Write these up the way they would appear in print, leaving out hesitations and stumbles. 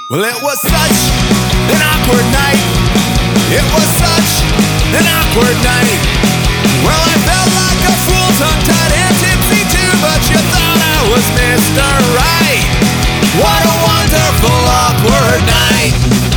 Well, it was such an awkward night. It was such an awkward night. Well, I felt like a fool, tongue-tied and tipsy too, but you thought I was Mr. Right. What a wonderful awkward night.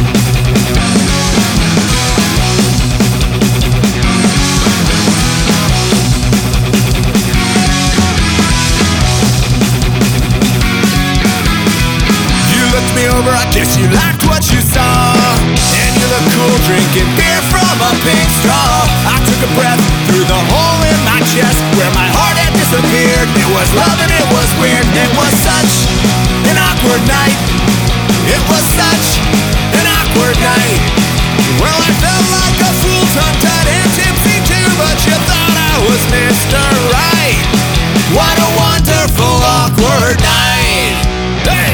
Me over, I guess you liked what you saw, and you look cool drinking beer from a pink straw. I took a breath through the hole in my chest where my heart had disappeared. It was love and it was weird. It was such an awkward night. It was such an awkward night. Well, I felt like a fool, tongue-tied and tipsy too, but you thought I was Mr. Right. What a wonderful awkward night. Hey!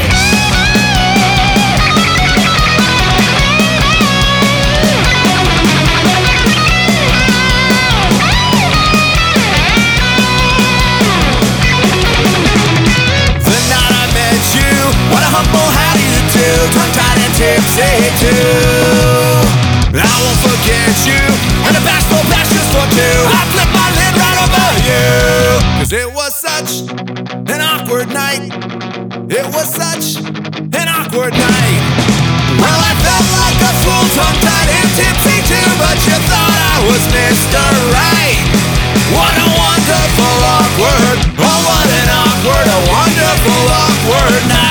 What a humble how do you do, tongue-tied and tipsy too. I won't forget you, and the bashful bashers for two. I flipped my lid right over you, 'cause it was such an awkward night. It was such an awkward night. Well, I felt like a fool, tongue-tied and tipsy too, but you thought I was Mr. Right. What a wonderful awkward, oh what an awkward, a wonderful awkward night.